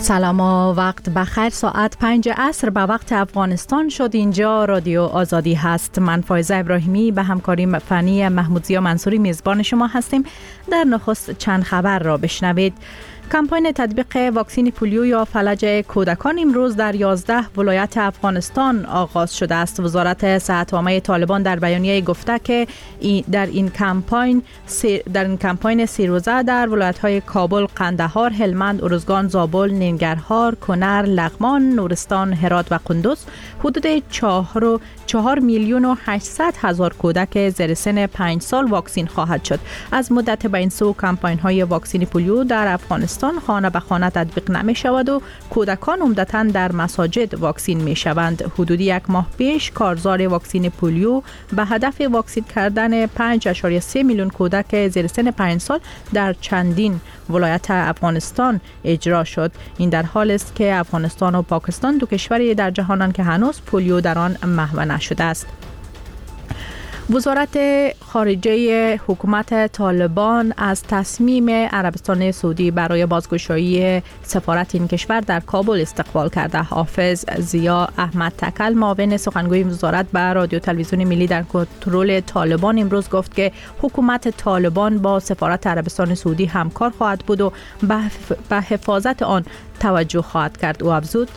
سلام و وقت بخیر. ساعت 5 عصر به وقت افغانستان شد. اینجا رادیو آزادی هست. من فایزه ابراهیمی به همکاری فنی محمودزیا منصوری میزبان شما هستیم. در نخست چند خبر را بشنوید. کمپاین تطبیق واکسن پولیو یا فلج کودکان امروز در 11 ولایت افغانستان آغاز شده است. وزارت صحت عامه طالبان در بیانیه گفته که در این کمپاین 3 روزه در ولایت‌های کابل، قندهار، هلمند، ارزگان، زابل، ننگرهار، کنر، لغمان، نورستان، هرات و قندوز حدود 4 میلیون و 800 هزار کودک زیر سن 5 سال واکسن خواهد شد. از مدت بین سو کمپاین‌های واکسن پولیو در افغانستان خانه به خانه تطبیق نمی شود و کودکان عمدتاً در مساجد واکسن می شوند. حدود 1 ماه پیش کارزار واکسن پولیو به هدف واکسن کردن 5.3 میلیون کودک زیر سن 5 سال در چندین ولایت افغانستان اجرا شد. این در حالی است که افغانستان و پاکستان دو کشوری در جهانند که هنوز پولیو در آن محو نشده است. وزارت خارجه حکومت طالبان از تصمیم عربستان سعودی برای بازگشایی سفارت این کشور در کابل استقبال کرده. حافظ ضیا احمد تکل، معاون سخنگوی وزارت به رادیو تلویزیون ملی در کنترل طالبان امروز گفت که حکومت طالبان با سفارت عربستان سعودی همکار خواهد بود و به حفاظت آن توجه خواهد کرد. او افزود: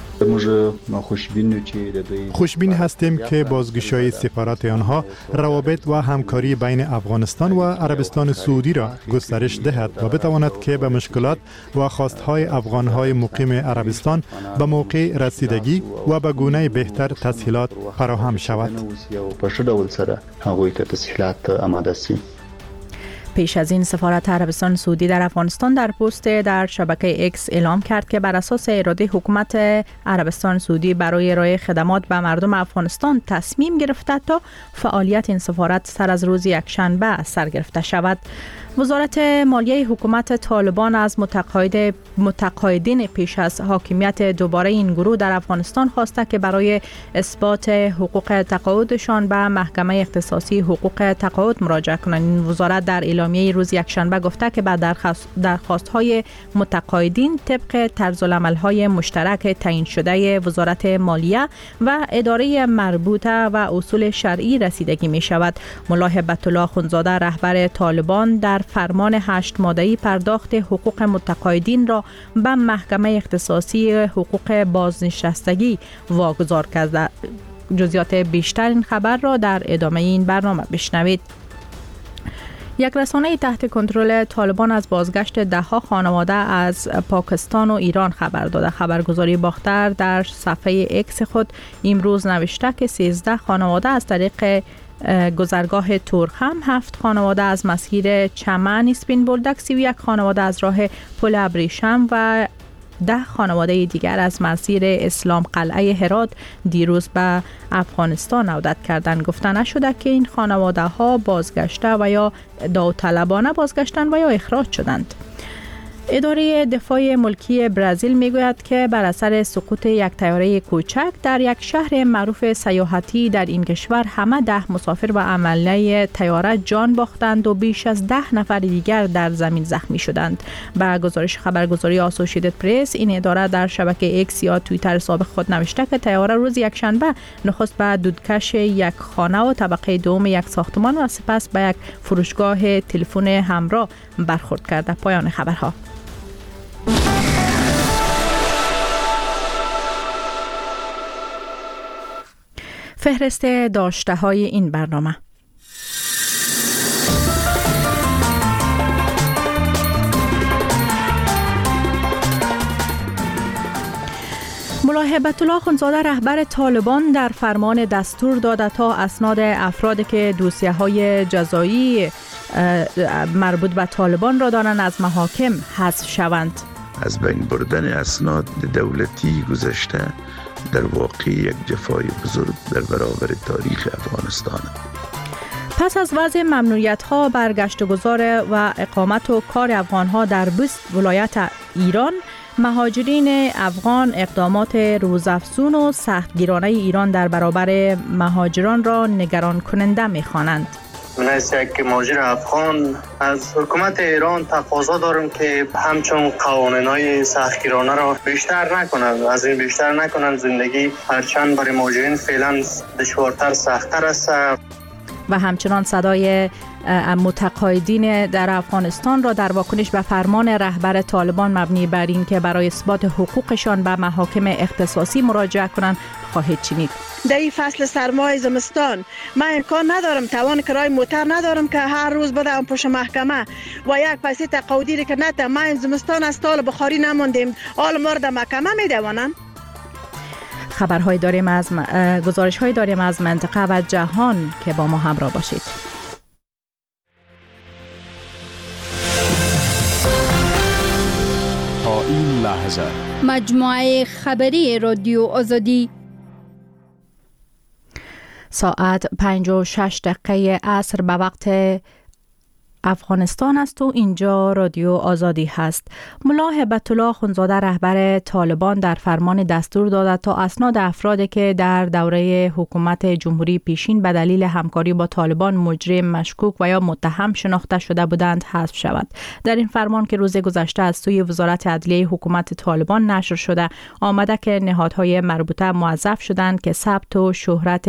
خوشبین هستیم که بازگشایی سفارت آنها روابط و همکاری بین افغانستان و عربستان سعودی را گسترش دهد و بتواند که به مشکلات و خواستهای افغانهای مقیم عربستان به موقع رسیدگی و به گونه بهتر تسهیلات فراهم شود. پیش از این سفارت عربستان سعودی در افغانستان در پست در شبکه اکس اعلام کرد که بر اساس اراده حکومت عربستان سعودی برای ارائه خدمات به مردم افغانستان تصمیم گرفته تا فعالیت این سفارت سر از روز یکشنبه سر گرفته شود. وزارت مالیه حکومت طالبان از متقاعدین پیش از حاکمیت دوباره این گروه در افغانستان خواسته که برای اثبات حقوق تقاعدشان به محکمه اختصاصی حقوق تقاعد مراجعه کنند. این وزارت در اعلامیه روز یکشنبه گفته که بعد درخواست‌های متقاعدین طبق طرزالعمل‌های مشترک تعیین شده وزارت مالیه و اداره مربوطه و اصول شرعی رسیدگی می شود. ملا هبت الله اخوندزاده رهبر طالبان در فرمان 8 ماده‌ای پرداخت حقوق متقاعدین را به محکمه اختصاصی حقوق بازنشستگی واگذار کرده. جزئیات بیشتر این خبر را در ادامه این برنامه بشنوید. یک رسانه تحت کنترل طالبان از بازگشت ده‌ها خانواده از پاکستان و ایران خبر داده. خبرگزاری باختر در صفحه اکس خود امروز نوشته که 13 خانواده از طریق گذرگاه تورخم، 7 خانواده از مسیر چمن اسپین بولدک، 31 خانواده از راه پل ابریشم و 10 خانواده دیگر از مسیر اسلام قلعه هرات دیروز به افغانستان عودت کردند. گفته نشده که این خانواده ها بازگشته و یا داوطلبانه بازگشتند و یا اخراج شدند. اداره دفاع ملکی برزیل میگوید که بر اثر سقوط یک طیاره کوچک در یک شهر معروف سیاحتی در این کشور همه 10 مسافر و عمله طیاره جان باختند و بیش از 10 نفر دیگر در زمین زخمی شدند. به گزارش خبرگزاری آسوشیتد پرس، این اداره در شبکه اکس یا توییتر سابق خود نوشته که طیاره روز یکشنبه نخست به دودکش یک خانه و طبقه دوم یک ساختمان و سپس به یک فروشگاه تلفن همراه برخورد کرده. پایان خبرها. فهرست داشته های این برنامه. ملا هبت الله اخوندزاده رهبر طالبان در فرمان دستور داده تا اسناد افرادی که دوسیه‌های جزایی مربوط به طالبان را دارند از محاکم حذف شوند. از بین بردن اسناد دولتی گذشته در واقع یک جفای بزرگ در برابر تاریخ افغانستان. پس از وضع ممنوعیت‌ها بر گشت و گذار و اقامت و کار افغان‌ها در 20 ولایت ایران، مهاجرین افغان اقدامات روزافزون و سختگیرانه ایران در برابر مهاجران را نگران کننده می‌خوانند. من از یک مهاجر افغان از حکومت ایران تقاضا دارم که همچون قوانین‌های سختگیرانه را بیشتر نکنند، از این بیشتر نکنند. زندگی هرچند برای مهاجرین فعلا دشوارتر سخت‌تر است. و همچنان صدای متقاعدین در افغانستان را در واکنش به فرمان رهبر طالبان مبنی بر این که برای اثبات حقوقشان به محاکم اختصاصی مراجعه کنند خواهید شنید. در این فصل سرمای زمستان من امکان ندارم، توان کرای موتر ندارم که هر روز بدم پشت محکمه و یک پیسه تقاعدی که نته. من این زمستان از تال بخاری نماندیم، حال ما را در محکمه میدوانند. خبرهای داریم از گزارش‌های داریم از منطقه و جهان که با ما همراه باشید. تا این لحظه مجموعه خبری رادیو آزادی ساعت 5:06 عصر به وقت افغانستان است و اینجا رادیو آزادی هست. ملا هبت الله اخندزاده رهبر طالبان در فرمان دستور داده تا اسناد افرادی که در دوره حکومت جمهوری پیشین به دلیل همکاری با طالبان مجرم، مشکوک و یا متهم شناخته شده بودند حذف شود. در این فرمان که روز گذشته از سوی وزارت عدلیه حکومت طالبان نشر شده آمده که نهادهای مربوطه موظف شدند که ثبت و شهرت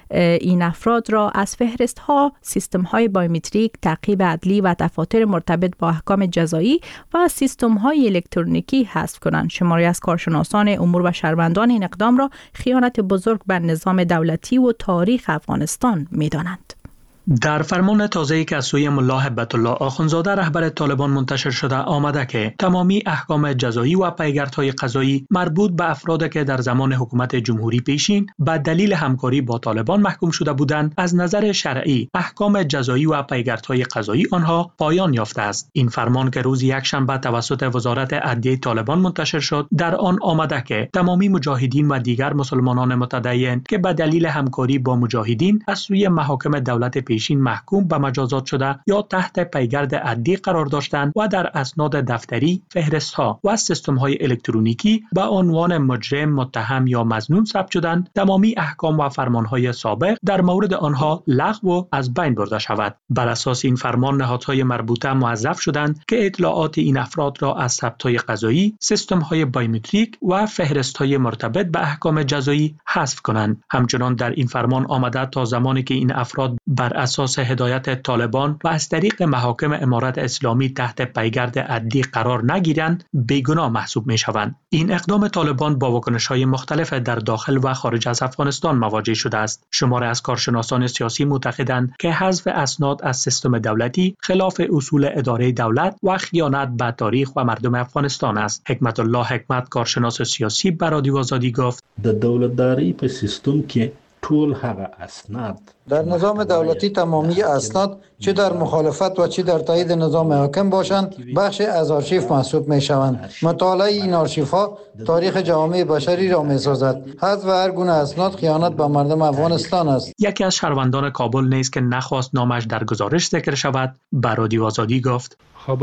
این افراد را از فهرست ها، سیستم های بایومتریک، تعقیب عدلی و دفاتر مرتبط با احکام جزایی و سیستم های الکترونیکی حذف کنند. شماری از کارشناسان امور و شهروندان این اقدام را خیانت بزرگ بر نظام دولتی و تاریخ افغانستان می‌دانند. در فرمان تازه‌ای که از سوی ملا هبت الله اخندزاده رهبر طالبان منتشر شده آمده که تمامی احکام جزایی و پیگردهای قضایی مربوط به افرادی که در زمان حکومت جمهوری پیشین به دلیل همکاری با طالبان محکوم شده بودند از نظر شرعی احکام جزایی و پیگردهای قضایی آنها پایان یافته است. این فرمان که روز یکشنبه توسط وزارت عدلیه طالبان منتشر شد در آن آمده که تمامی مجاهدین و دیگر مسلمانان متدین که به دلیل همکاری با مجاهدین از سوی محاکم دولت پیشین محکوم به مجازات شده یا تحت پیگرد عدلی قرار داشتند و در اسناد دفتری، فهرست‌ها و سیستم‌های الکترونیکی به عنوان مجرم، متهم یا مظنون ثبت شدند، تمامی احکام و فرمان‌های سابق در مورد آنها لغو و از بین برده شود. بر اساس این فرمان نهادهای مربوطه موظف شدند که اطلاعات این افراد را از ثبت‌های قضایی، سیستم‌های بایومتریک و فهرست‌های مرتبط به احکام جزایی حذف کنند. همچنان در این فرمان آمده تا زمانی که این افراد بر اساس هدایت طالبان و از طریق محاکم امارت اسلامی تحت پیگرد عدلی قرار نگیرند بیگناه محسوب می شوند. این اقدام طالبان با واکنش‌های مختلف در داخل و خارج از افغانستان مواجه شده است. شماری از کارشناسان سیاسی معتقدند که حذف اسناد از سیستم دولتی خلاف اصول اداره دولت و خیانت به تاریخ و مردم افغانستان است. حکمت الله حکمت کارشناس سیاسی به رادیو آزادی گفت: د دولتداری په سیستم کې ټول هغه اسناد در نظام دولتی تمامی اسناد چه در مخالفت و چه در تایید نظام حاکم باشند بخش از آرشیو محسوب می شوند. مطالعه این آرشیو ها تاریخ جامعه بشری را می سازد. حذف هر گونه اسناد خیانت به مردم افغانستان است. یکی از شهروندان کابل نیز که نخواست نامش در گزارش ذکر شود به رادیو آزادی گفت: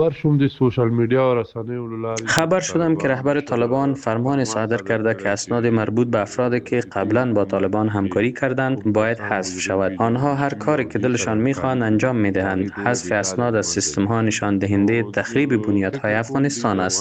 خبر شدم که رهبر طالبان فرمان صادر کرده که اسناد مربوط به افرادی که قبلا با طالبان همکاری کردند باید حذف شود. آنها هر کاری که دلشان میخواهند انجام میدهند. حذف اسناد از سیستم ها نشان دهنده تخریب بنیادهای افغانستان است.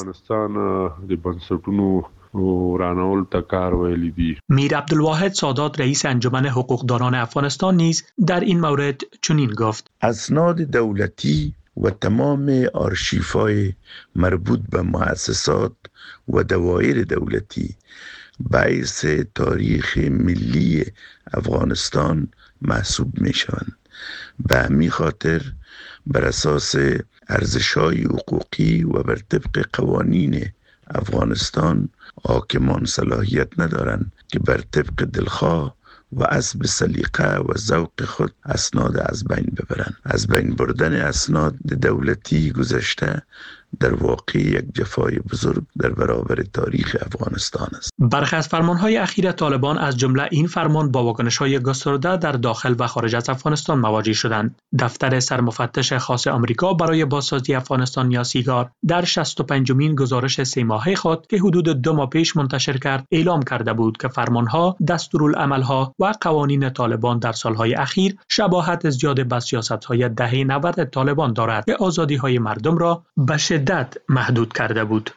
میر عبدالواحد سادات رئیس انجمن حقوقدانان افغانستان نیز در این مورد چنین گفت: اسناد دولتی و تمام آرشیف‌های مربوط به مؤسسات و دوایر دولتی باعث تاریخ ملی افغانستان محسوب می شوند. به همین خاطر بر اساس ارزش‌های حقوقی و بر طبق قوانین افغانستان حاکمان صلاحیت ندارند که بر طبق دلخواه و حسب سلیقه و ذوق خود اسناد از بین ببرند. از بین بردن اسناد دولتی گذشته در واقع یک جفای بزرگ در برابر تاریخ افغانستان است. برخی از فرمانهای اخیر طالبان از جمله این فرمان با واکنش‌های گسترده در داخل و خارج از افغانستان مواجه شدند. دفتر سرمفتش خاص آمریکا برای بازسازی افغانستان یا سیگار در 65مین گزارش 3 ماهه خود که حدود 2 ماه پیش منتشر کرد اعلام کرده بود که فرمانها، دستورالعملها و قوانین طالبان در سالهای اخیر شباهت زیاد به سیاست‌های دهه 90 طالبان دارد که آزادی‌های مردم را به شدت محدود کرده بود.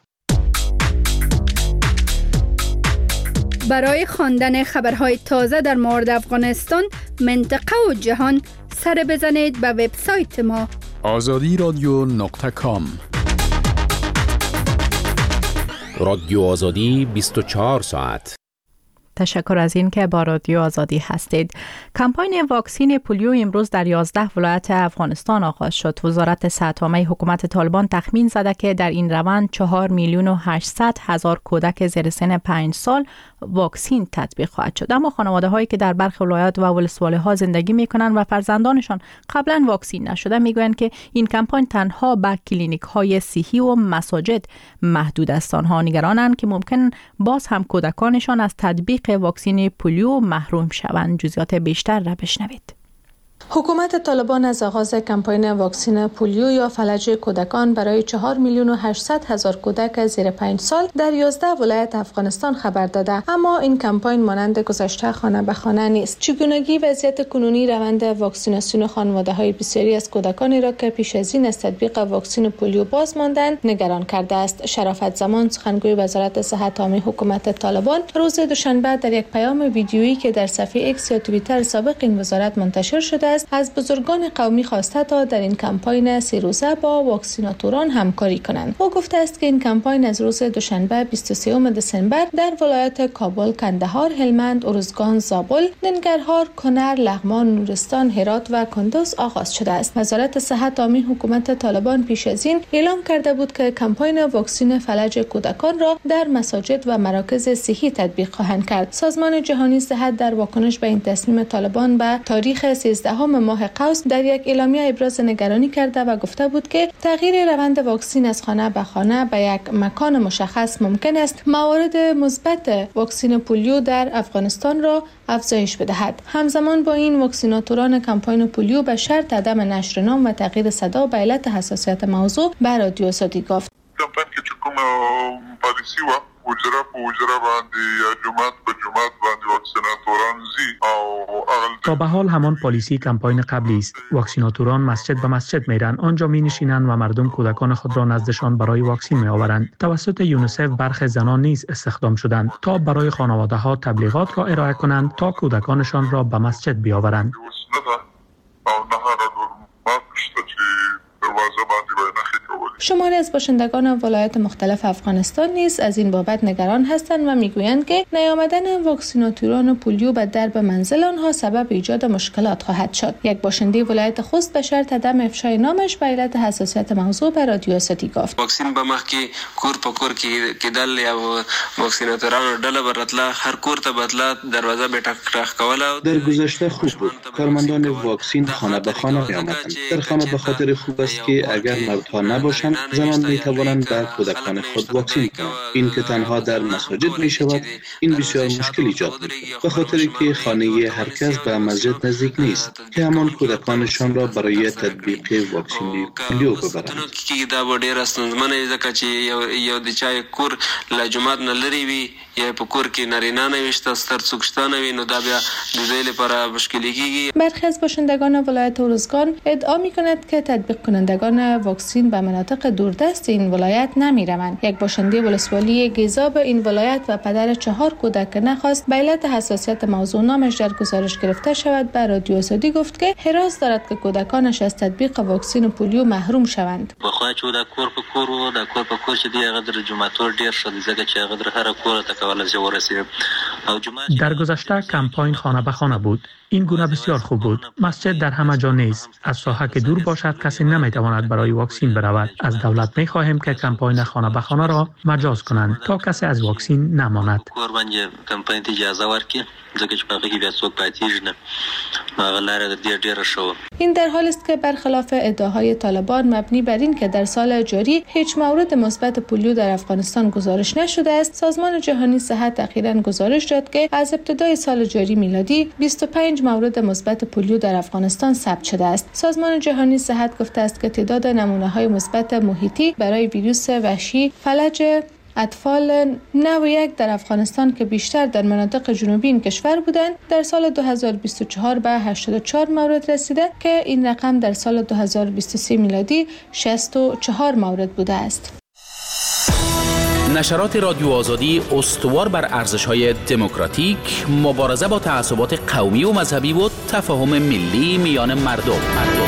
برای خواندن خبرهای تازه در مورد افغانستان، منطقه و جهان سر بزنید به وبسایت ما azadiradio.com. رادیو آزادی 24 ساعت. تشکر از این که با رادیو آزادی هستید. کمپاین واکسین پولیو امروز در 11 ولایت افغانستان آغاز شد. وزارت صحت عامه حکومت طالبان تخمین زده که در این روند 4,800,000 کودک زیر سن 5 سال واکسین تطبیق خواهد شد. اما خانواده هایی که در برخی ولایات و ولسوالی ها زندگی می کنند و فرزندانشان قبلا واکسین نشده میگویند که این کمپاین تنها به کلینیک های صحی و مساجد محدود است. آنها نگرانند که ممکن باز هم کودکانشان از تطبیق واکسین پولیو محروم شوند. جزئیات بیشتر را بشنوید. حکومت طالبان از آغاز کمپاین واکسین پولیو یا فلج کودکان برای 4,800,000 کودک زیر 5 سال در 11 ولایت افغانستان خبر داده، اما این کمپاین مانند گذشته خانه به خانه نیست. چگونگی وضعیت کنونی روند واکسیناسیون خانواده‌های بسیاری از کودکانی را که پیش از این از تطبیق واکسین پولیو باز ماندند نگران کرده است. شرافت زمان سخنگوی وزارت صحت عامه حکومت طالبان روز دوشنبه در یک پیام ویدیویی که در صفحه ایکس یا توییتر سابق این وزارت منتشر شده از بزرگان قومی خواسته تا در این کمپاین 3 روزه با واکسیناتوران همکاری کنند. او گفته است که این کمپاین از روز دوشنبه 23 دسامبر در ولایات کابل، کندهار، هلمند، ارزگان، زابل، ننگرهار، کنر، لغمان، نورستان، هرات و کندوز آغاز شده است. وزارت صحت عامه حکومت طالبان پیش از این اعلام کرده بود که کمپاین واکسین فلج کودکان را در مساجد و مراکز صحی تطبیق خواهند کرد. سازمان جهانی صحت در واکنش به این تصمیم طالبان به تاریخ 13 ماه قوس در یک اعلامیه ابراز نگرانی کرده و گفته بود که تغییر روند واکسین از خانه به خانه به یک مکان مشخص ممکن است موارد مثبت واکسین پولیو در افغانستان را افزایش بدهد. همزمان با این واکسیناتوران کمپاین پولیو به شرط عدم نشر نام و تغییر صدا به علت حساسیت موضوع به رادیو آزادی گفت. کمپاین که کوم پالیسی و وجره په وجره باندې یا جمعات په جمعات باندې واکسیناتوران زی او تا به حال همان پالیسی کمپاین قبلی است. واکسیناتوران مسجد به مسجد میرن، آنجا می نشینند و مردم کودکان خود را نزدشان برای واکسین می آورند. توسط یونیسف برخی زنان نیز استخدام شدند تا برای خانواده ها تبلیغات را ارائه کنند تا کودکانشان را به مسجد بیاورند. شماری از باشندگان ولایات مختلف افغانستان نیز از این بابت نگران هستند و میگویند که نیامدن واکسیناتوران پولیو به درب منزل آنها سبب ایجاد مشکلات خواهد شد. یک باشنده ولایت خوست به شرط عدم افشای نامش به علت حساسیت موضوع به رادیو آزادی گفت. واکسین به مخ کې کور په کور کې کېدل یا واکسیناتورانو ډله برتله هر کور ته بدله دروازه به ټک کوله. در گذشته خوب بود. کارمندان واکسین خانه به خانه می آمدند. در خانه به خاطر خوب است که اگر مردها نباشند زنان می توانند به کودکان خود واکسین کنند. این که تنها در مساجد می شود این بسیار مشکل ایجاد می کند، به خاطر که خانه هر کس به مسجد نزدیک نیست که همان کودکانشان را برای تطبیق واکسین پولیو ببرند. دا به ډیر ستونزمنه ځکه چې یو د چا کور له جماعت نه لري وي یا په کور کې نارینه نه وي ستر څوک شته نه وي، نو دا بیا د دې لپاره مشکل کیږي. برخی از باشندگان ولایت ارزگان ادعا می کند که تطبیق کنندگان واکسین به مناطق دوردست این ولایت نمی روند. یک باشنده ولسوالی گیزا به این ولایت و پدر 4 کودک نخواست به علت حساسیت موضوع نامش در گزارش گرفته شود به رادیو آزادی گفت که حراس دارد که کودکانش از تطبیق واکسین پولیو محروم شوند. بخواه چې دا کور په کور و دا کور په کور چې دی هغه در جمعتور ډیر شد ځکه چې هغه در هر کور ته کول از ورسید. در گذشته کمپاین خانه به خانه بود. این گونه بسیار خوب بود. مسجد در همه جا نیست. از ساحه که دور باشد کسی نمیتواند برای واکسین برود. از دولت میخواهیم که کمپاین خانه به خانه را مجاز کنند تا کسی از واکسین نماند. کور باندې کمپاین ته اجازه ورکړي ځکه چې په هغه کې بیا څوک پاتېږي نه. هغه لاره ډیره شو. این در حالی است که برخلاف ادعاهای طالبان مبنی بر این که در سال جاری هیچ مورد مثبت پولیو در افغانستان گزارش نشده است، سازمان جهانی صحت اخیراً گزارش داد که از ابتدای سال جاری میلادی 25 مورد مثبت پولیو در افغانستان ثبت شده است. سازمان جهانی صحت گفته است که تعداد نمونه‌های مثبت محیطی برای ویروس وحشی فلج اطفال نوع 1 در افغانستان که بیشتر در مناطق جنوبی این کشور بودند در سال 2024 به 84 مورد رسیده که این رقم در سال 2023 میلادی 64 مورد بوده است. نشرات رادیو آزادی استوار بر ارزش‌های دموکراتیک، مبارزه با تعصبات قومی و مذهبی و تفاهم ملی میان مردم.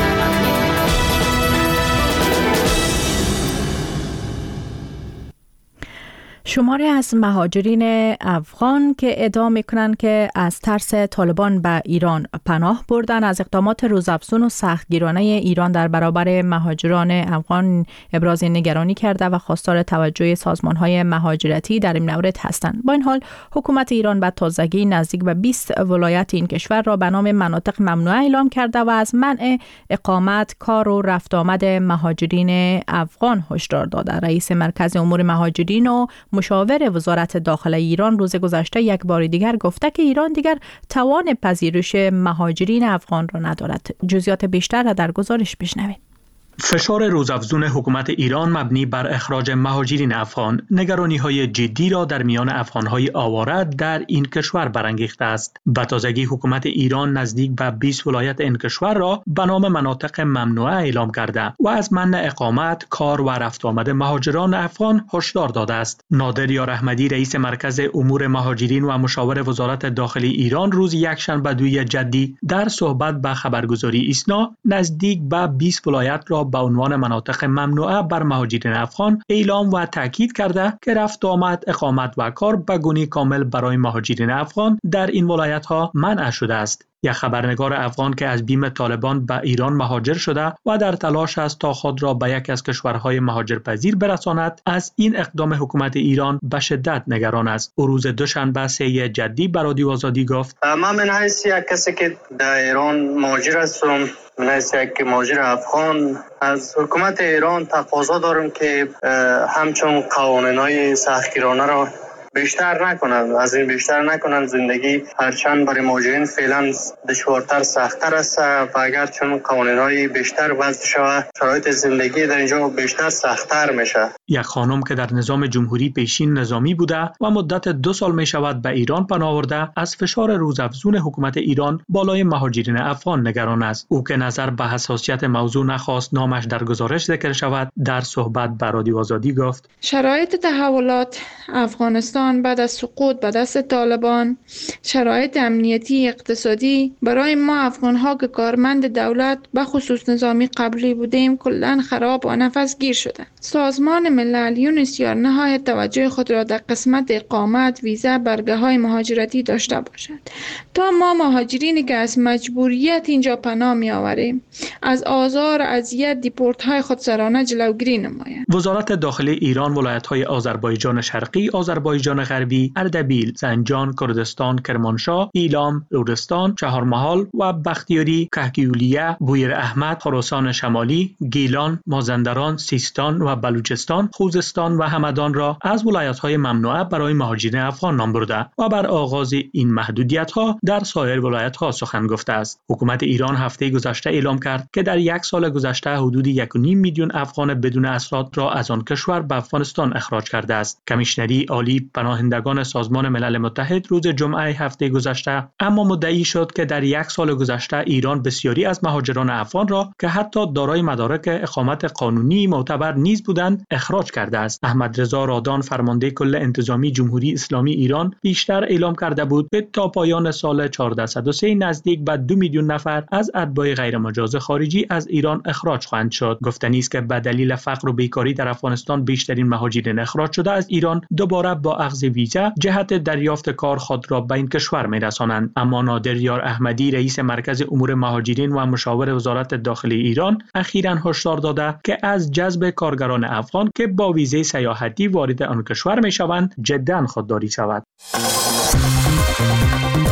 شماری از مهاجرین افغان که ادعا میکنند که از ترس طالبان به ایران پناه بردن از اقدامات روزافزون و سختگیرانه ایران در برابر مهاجران افغان ابراز نگرانی کرده و خواستار توجه سازمان‌های مهاجرتی در این مورد هستند. با این حال حکومت ایران به تازگی نزدیک به 20 ولایت این کشور را به نام مناطق ممنوعه اعلام کرده و از منع اقامت، کار و رفت آمد مهاجرین افغان هشدار داده. رئیس مرکز امور مهاجرین و مشاور وزارت داخله ایران روز گذشته یک بار دیگر گفته که ایران دیگر توان پذیرش مهاجرین افغان را ندارد. جزئیات بیشتر را در گزارش بشنوید. فشار روزافزون حکومت ایران مبنی بر اخراج مهاجرین افغان نگرانی‌های جدی را در میان افغان‌های آواره در این کشور برانگیخته است. به تازگی حکومت ایران نزدیک به 20 ولایت این کشور را به نام مناطق ممنوعه اعلام کرده و از منع اقامت، کار و رفت آمد مهاجران افغان هشدار داده است. نادر یار احمدی رئیس مرکز امور مهاجرین و مشاور وزارت داخلی ایران روز یکشنبه 2 جدی در صحبت به خبرگزاری ایسنا نزدیک به 20 ولایت را به عنوان مناطق ممنوعه بر مهاجرین افغان اعلام و تاکید کرده که رفت آمد، اقامت و کار به گونه کامل برای مهاجرین افغان در این ولایت ها منع شده است. یک خبرنگار افغان که از بیم طالبان به ایران مهاجر شده و در تلاش است تا خود را به یک از کشورهای مهاجرپذیر برساند، از این اقدام حکومت ایران به شدت نگران است. او روز دوشنبه 3 جدی به رادیو آزادی گفت: من من حیث یک کسی که در ایران مهاجر هستم، من حیث یک مهاجر افغان از حکومت ایران تقاضا دارم که همچون قوانین‌های سختگیرانه را بیشتر نکنند، از این بیشتر نکنند. زندگی هرچند برای مهاجرین فعلا دشوارتر، سخت‌تر است و اگر چون قوانین‌های بیشتر وضع شود، شرایط زندگی در اینجا بیشتر سخت‌تر میشه. یک خانم که در نظام جمهوری پیشین نظامی بوده و مدت 2 سال می شود به ایران پناه آورده، از فشار روزافزون حکومت ایران بالای مهاجرین افغان نگران است. او که نظر به حساسیت موضوع نخواست نامش در گزارش ذکر شود، در صحبت با رادیو آزادی گفت: شرایط تحولات افغانستان بعد از سقوط به دست طالبان، شرایط امنیتی اقتصادی برای ما افغان‌ها که کارمند دولت به خصوص نظامی قبلی بودیم کلاً خراب و نفس گیر شده. سازمان ملل یونیسیار نهایت توجه خود را در قسمت اقامت، ویزا، برگه‌های مهاجرتی داشته باشد تا ما مهاجرینی که از مجبوریت اینجا پناه می‌آوریم از آزار و اذیت دیپورت‌های خودسرانه جلوگیری نماید. وزارت داخلی ایران ولایت‌های آذربایجان شرقی، آذربایجان غربی، اردبیل، زنجان، کردستان، کرمانشاه، ایلام، لرستان، چهارمحال و بختیاری، کهگیولیه، بویر احمد، خراسان شمالی، گیلان، مازندران، سیستان و بلوچستان، خوزستان و همدان را از ولایت‌های ممنوعه برای مهاجرین افغان نام برده و بر آغاز این محدودیت‌ها در سایر ولایت‌ها سخن گفته است. حکومت ایران هفته گذشته اعلام کرد که در 1 سال گذشته حدود 1.5 میلیون افغان بدون اسناد را از آن کشور به افغانستان اخراج کرده است. کمیشنری عالی پناهندگان سازمان ملل متحد روز جمعه هفته گذشته اما مدعی شد که در 1 سال گذشته ایران بسیاری از مهاجران افغان را که حتی دارای مدارک اقامت قانونی معتبر نیز بودند اخراج کرده است. احمد رضا رادان فرمانده کل انتظامی جمهوری اسلامی ایران پیشتر اعلام کرده بود که تا پایان سال 1403 نزدیک به 2 میلیون نفر از اتباع غیرمجاز خارجی از ایران اخراج خواهند شد. گفتنی است که به دلیل فقر و بیکاری در افغانستان بیشترین مهاجرین اخراج شده از ایران دوباره با اخذ ویزا جهت دریافت کار خود را به این کشور می‌رسانند. اما نادر یار احمدی رئیس مرکز امور مهاجرین و مشاور وزارت داخلی ایران اخیراً هشدار داده که از جذب کارگران افغان که با ویزه سیاحتی وارد آن کشور می‌شوند جداً خودداری شود.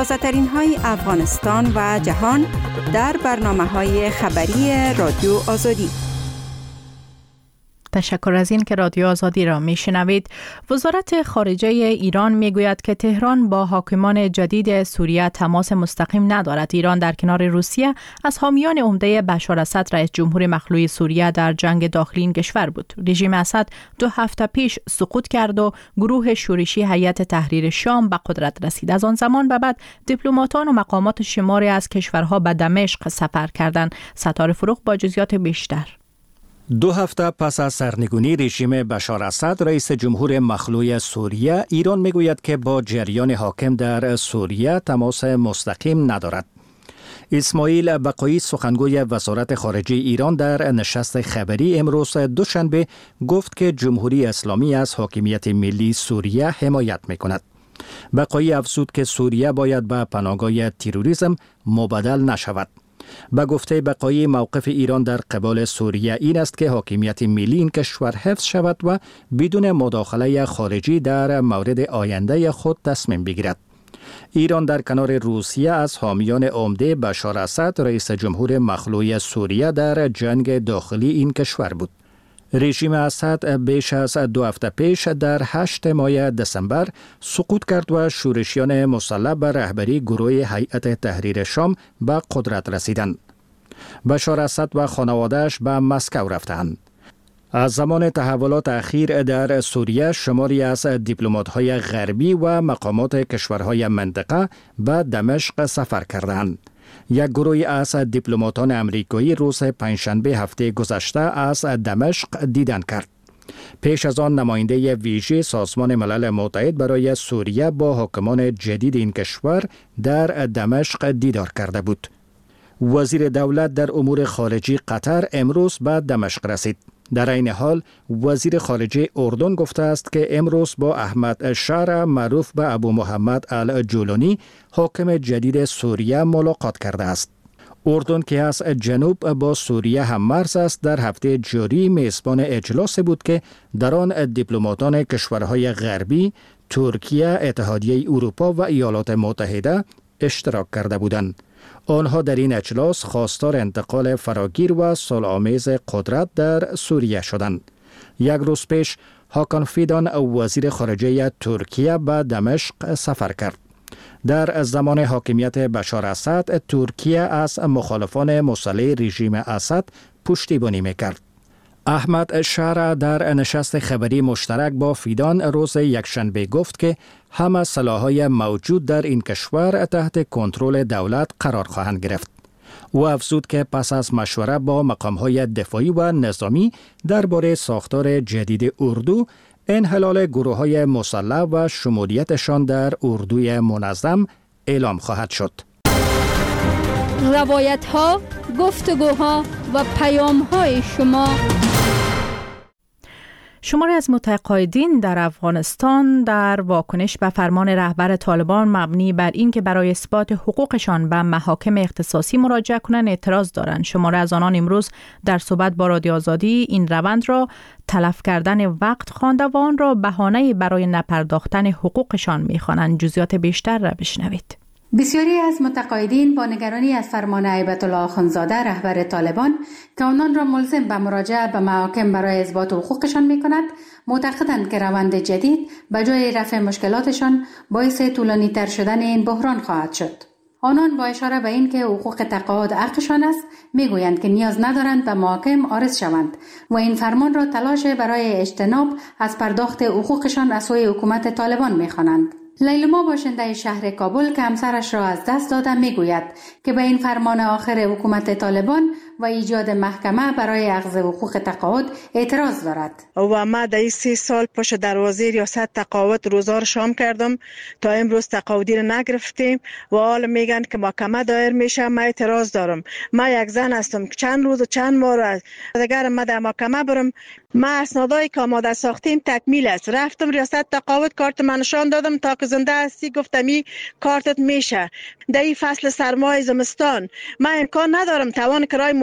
تازه ترین های افغانستان و جهان در برنامه‌های خبری رادیو آزادی. تشکر از این که رادیو آزادی را میشنوید. وزارت خارجه ایران میگوید که تهران با حاکمان جدید سوریه تماس مستقیم ندارد. ایران در کنار روسیه از حامیان عمده بشار اسد رئیس جمهور مخلوع سوریه در جنگ داخلی این کشور بود. رژیم اسد 2 هفته پیش سقوط کرد و گروه شورشی هیئت تحریر شام به قدرت رسید. از آن زمان به بعد دیپلماتان و مقامات شماری از کشورها به دمشق سفر کردند. ستاره فروغ با جزئیات بیشتر. 2 هفته پس از سرنگونی رژیم بشار اسد رئیس جمهور مخلوع سوریه، ایران میگوید که با جریان حاکم در سوریه تماس مستقیم ندارد. اسماعیل بقایی سخنگوی وزارت خارجه ایران در نشست خبری امروز دوشنبه گفت که جمهوری اسلامی از حاکمیت ملی سوریه حمایت میکند. بقایی افزود که سوریه باید به پناهگاه تروریسم مبدل نشود. به گفته بقایی موقف ایران در قبال سوریه این است که حاکمیت ملی این کشور حفظ شود و بدون مداخله خارجی در مورد آینده خود تصمیم بگیرد. ایران در کنار روسیه از حامیان عمده بشار اسد رئیس جمهور مخلوع سوریه در جنگ داخلی این کشور بود. رژیم اسد بیش از 2 هفته پیش در 8 ماه دسامبر سقوط کرد و شورشیان مسلح به رهبری گروه هیئت تحریر شام به قدرت رسیدند. بشار اسد و خانواده‌اش به مسکو رفتند. از زمان تحولات اخیر در سوریه شماری از دیپلمات‌های غربی و مقامات کشورهای منطقه به دمشق سفر کردند. یک گروه از دیپلماتان امریکایی روز پنجشنبه هفته گذشته از دمشق دیدن کرد. پیش از آن نماینده ویژه سازمان ملل متحد برای سوریه با حاکمان جدید این کشور در دمشق دیدار کرده بود. وزیر دولت در امور خارجه قطر امروز به دمشق رسید. در این حال وزیر خارجه اردن گفته است که امروز با احمد شارع معروف به ابو محمد الجولانی حاکم جدید سوریه ملاقات کرده است. اردن که از جنوب با سوریه هم مرز است در هفته جاری میزبان اجلاسی بود که در آن دیپلماتان کشورهای غربی، ترکیه، اتحادیه اروپا و ایالات متحده اشتراک کرده بودند. آنها در این اجلاس خواستار انتقال فراگیر و صلح‌آمیز قدرت در سوریه شدند. یک روز پیش هاکان فیدان وزیر خارجه ترکیه به دمشق سفر کرد. در زمان حاکمیت بشار اسد ترکیه از مخالفان مسلح رژیم اسد پشتیبانی میکرد. احمد شارع در نشست خبری مشترک با فیدان روز یکشنبه گفت که همه سلاح‌های موجود در این کشور تحت کنترل دولت قرار خواهند گرفت. او افزود که پس از مشوره با مقام‌های دفاعی و نظامی درباره ساختار جدید اردو، انحلال گروه‌های مسلح و شمولیتشان در اردوی منظم اعلام خواهد شد. روایت‌ها، گفتگوها و پیام‌های شما. شماری از متقاعدین در افغانستان در واکنش به فرمان رهبر طالبان مبنی بر این که برای اثبات حقوقشان به محاکم اختصاصی مراجعه کنند اعتراض دارند. شماری از آنان امروز در صحبت با رادیو آزادی این روند را تلف کردن وقت خوانده و آن را بهانه‌ای برای نپرداختن حقوقشان می‌خوانند. جزئیات بیشتر را بشنوید. بسیاری از متقاعدین با نگرانی از فرمان هیبت الله آخوندزاده رهبر طالبان که آنان را ملزم به مراجعه به محاکم برای اثبات حقوقشان می‌کند، معتقدند که روند جدید به جای رفع مشکلاتشان باعث طولانی تر شدن این بحران خواهد شد. آنان با اشاره به این که حقوق تقاعد حقشان است میگویند که نیاز ندارند به محاکم عارض شوند و این فرمان را تلاش برای اجتناب از پرداخت حقوقشان از سوی حکومت طالبان می‌خوانند. لیلما باشنده شهر کابل که همسرش را از دست داده میگوید که به این فرمان آخر حکومت طالبان و ایجاد محکمه برای اخذ حقوق تقاعد اعتراض دارد. و ما در 3 سال پشت دروازه ریاست تقاعد روزا رو شام کردم تا امروز تقاعدی رو نگرفتیم و حالا میگن که محکمه دایر میشه. ما اعتراض دارم. ما یک زن هستم که چند روز و چند ماه دیگر ما در محکمه برم. ما اسنادایی که آماده ساختیم تکمیل است. رفتم ریاست تقاعد کارت من نشان دادم تا که زنده هستی گفتم این کارتت میشه. در این فصل سرمای زمستان ما امکان ندارم توان کرای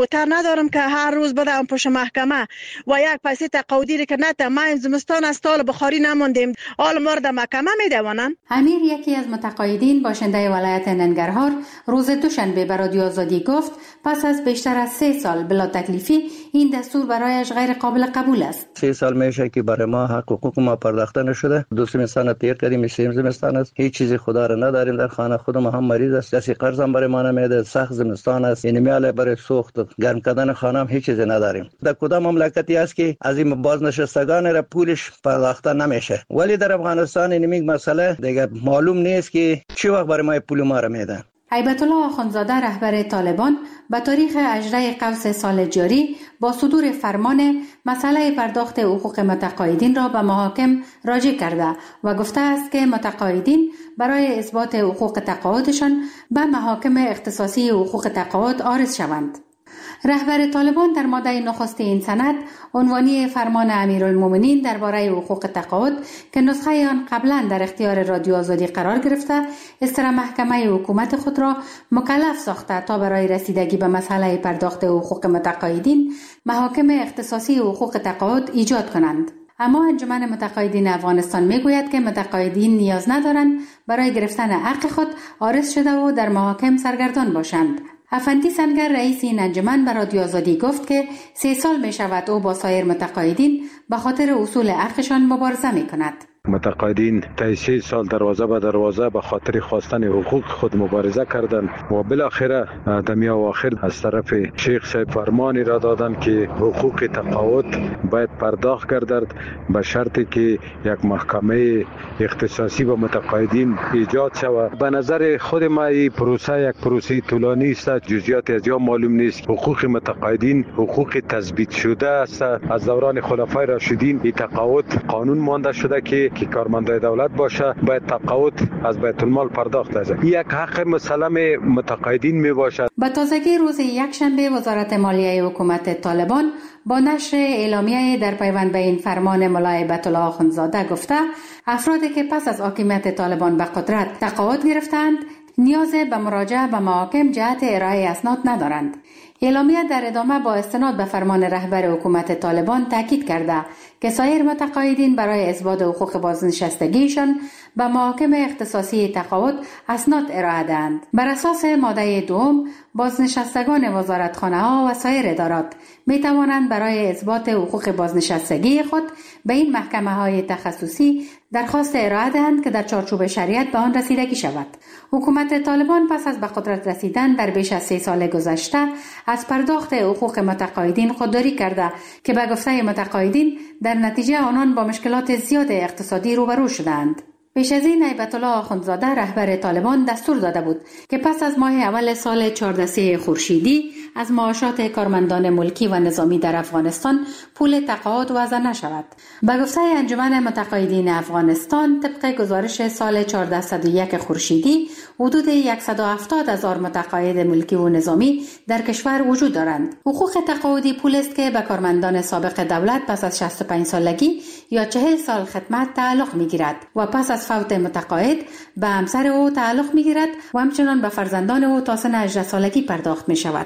موتر ندارم که هر روز بدم پشت محکمه و یک پیسه تقاعدی که نته. ما زمستان از طال بخاری نموندیم، حال ما در محکمه میدونن. امیر، یکی از متقاعدین باشنده ولایت ننگرهار، روز دوشنبه به رادیو آزادی گفت پس از بیشتر از 3 سال بلا تکلیفی این دستور برایش غیر قابل قبول است. 3 سال میشه که برای ما حقوق ما پرداخته نشده. 2 زمستان تیر کردیم، 3 زمستان است، هیچ چیزی خدا را نداریم در خانه. خودم هم مریض است، کسی قرض هم برای ما نمیده. سخت زمستان است، یعنی میاله برای سوخت گرم کردن خانه هم هیچ چیزی نداریم. در کدام مملکتی است که از این بازنشستگان را پولش پرداخته نمیشه؟ ولی در افغانستان این مسئله دیگه معلوم نیست که چه وقت برای ما پول ما را میدن. هیبت الله آخوندزاده رهبر طالبان به تاریخ 18 قوس سال جاری با صدور فرمان مسئله پرداخت حقوق متقاعدین را به محاکم راجع کرده و گفته است که متقاعدین برای اثبات حقوق تقاعدشان به محاکم اختصاصی حقوق تقاعد عارض شوند. رهبر طالبان در ماده نخست این سند عنوانی فرمان امیرالمومنین درباره حقوق تقاعد که نسخه آن قبلا در اختیار رادیو آزادی قرار گرفته، استر محکمه حکومت خود را مکلف ساخته تا برای رسیدگی به مسئله پرداخت حقوق متقاعدین محاکم اختصاصی حقوق تقاعد ایجاد کنند. اما انجمن متقاعدین افغانستان میگوید که متقاعدین نیاز ندارند برای گرفتن حق خود عارض شده و در محاکم سرگردان باشند. افندی سنگر رئیس این انجمن به رادیو آزادی گفت که 3 سال می شود او با سایر متقاعدین به خاطر اصول حقشان مبارزه می کند. متقاعدین تا 3 سال دروازه به دروازه به خاطر خواستن حقوق خود مبارزه کردند و بالاخره در اواخر از طرف شیخ صاحب فرمانی را دادند که حقوق تقاعد باید پرداخت گردد به شرطی که یک محکمه اختصاصی به متقاعدین ایجاد شود. به نظر خود ما این پروسه یک پروسه طولانی است، جزئیات از آن معلوم نیست. حقوق متقاعدین حقوق تثبیت شده است. از دوران خلفای راشدین این تقاعد قانون مانده شده که کارمندای دولت باشه باید تقاعد از بیت المال پرداخت است. یک حق مسلم متقاعدین می باشد. با تازگی روز یکشنبه وزارت مالیه حکومت طالبان با نشر اعلامیه در پیوند به این فرمان ملا هیبت الله آخوندزاده گفته افرادی که پس از حاکمیت طالبان به قدرت تقاعد گرفتند نیاز به مراجعه به محاکم جهت ارائه اسناد ندارند. اعلامیه در ادامه با استناد به فرمان رهبر حکومت طالبان تاکید کرده که سایر متقاعدین برای اثبات حقوق بازنشستگیشان به محاکم اختصاصی تقاعد اسناد ارائه دهند. بر اساس ماده 2 بازنشستگان وزارتخانه ها و سایر ادارات می توانند برای اثبات حقوق بازنشستگی خود به این محکمه های تخصصی درخواست ارائه دهند که در چارچوب شریعت به آن رسیدگی شود. حکومت طالبان پس از به قدرت رسیدن در بیش از 3 سال گذشته از پرداخت حقوق متقاعدین خودداری کرده که به گفته متقاعدین در نتیجه آنان با مشکلات زیاد اقتصادی روبرو شدند. پیش از این هیبت الله آخوندزاده رهبر طالبان دستور داده بود که پس از ماه اول سال 14 خورشیدی از معاشات کارمندان ملکی و نظامی در افغانستان پول تقاعد وضع نشود. به گفته انجمن متقاعدین افغانستان طبق گزارش سال 1401 خورشیدی حدود 170,000 متقاعد ملکی و نظامی در کشور وجود دارند. حقوق تقاعدی پول است که به کارمندان سابق دولت پس از 65 سالگی یا 40 سال خدمت تعلق می‌گیرد و پس از فوت متقاعد به همسر او تعلق می‌گیرد و همچنان به فرزندان او تا سن 18 سالگی پرداخت می‌شود.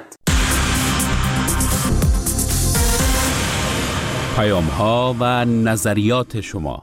پیام‌ها و نظریات شما.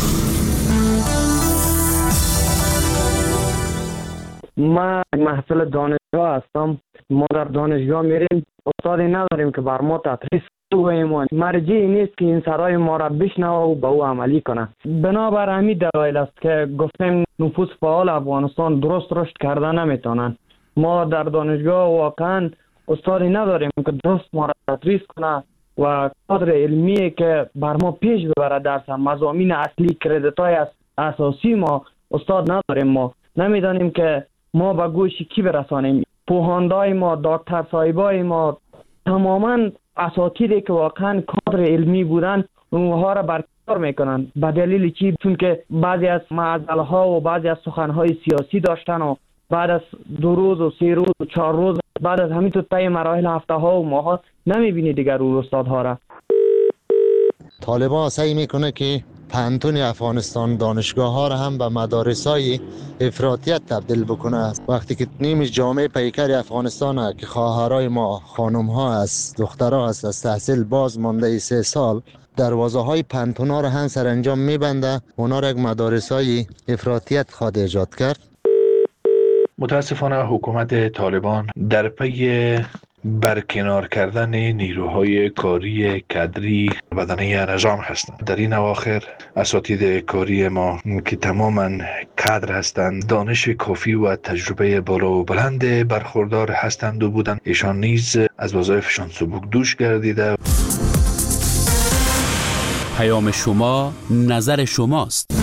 ما محصل دانشگاه هستم. ما در دانشگاه میریم، استادی نداریم که بر ما تدریس کنه. مرجعی نیست که این سرای ما را بشنوه و به او عملی کنه. بنابر همین دلایل است که گفتیم نفوذ فعال افغانستان درست رشد کرده نمیتونن. ما در دانشگاه واقعا استادی نداریم که درست ما را تدریس کنه و کادر علمی که بر ما پیش ببره درس مضامین اصلی کردیت‌های اساسی ما استاد نداریم. ما نمیدانیم که ما به گوش کی برسانیم. پوهاندای ما، دکتر صاحبای ما، تماما اساتیدی که واقعا کادر علمی بودن اونها را برکنار میکنن. به دلیل چی؟ چون که بعضی از معضله ها و بعضی از سخنهای سیاسی داشتن و بعد از 2 روز و 3 روز و 4 روز بعد از همین تو طی مراحل هفته ها و ماه ها نمیبینی دیگر اون استادها را. طالبان سعی میکنه که پانتون افغانستان دانشگاه ها را هم به مدارس های افراطیت تبدیل بکنه. وقتی که نیم جامعه پیکر افغانستان که خواهرای ما خانم ها است، دخترها است، از تحصیل باز مانده 3 سال، دروازه های پانتون ها را هم سرانجام میبنده، اونا را یک مدارس های افراطیت خواهد ایجاد کرد. متاسفانه حکومت طالبان در پی برکنار کردن نیروهای کاری کادری بدنه نظام هستند. در این اواخر اساتید کاری ما که تماما کادر هستند، دانش کافی و تجربه بالا و بلند برخوردار هستند و بودند، ایشان نیز از وظایفشان سبک دوش گردیده. پیام شما، نظر شماست.